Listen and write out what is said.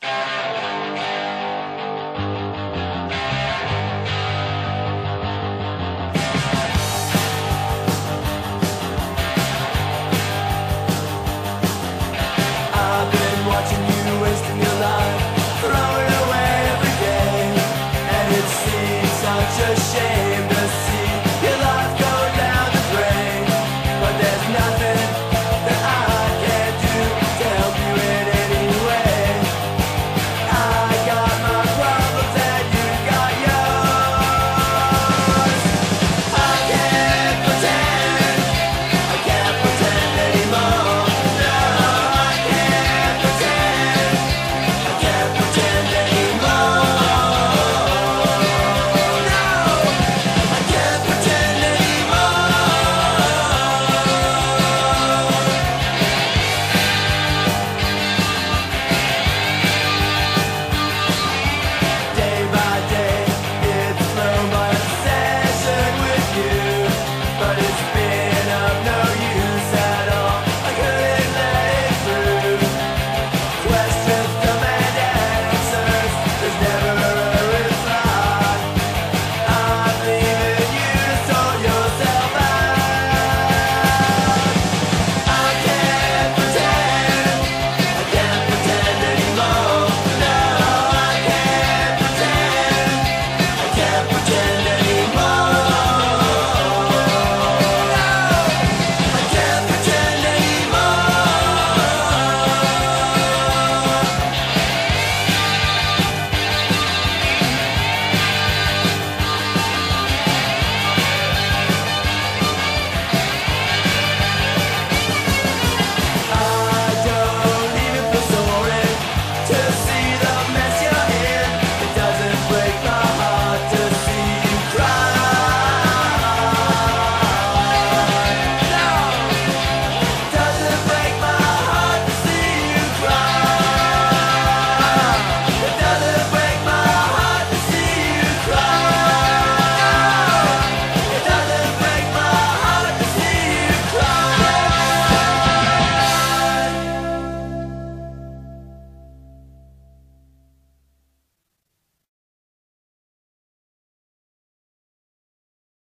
I've been watching you wasting your life, throwing away every day, and it seems such a shame to see your life go down the drain. But there's nothing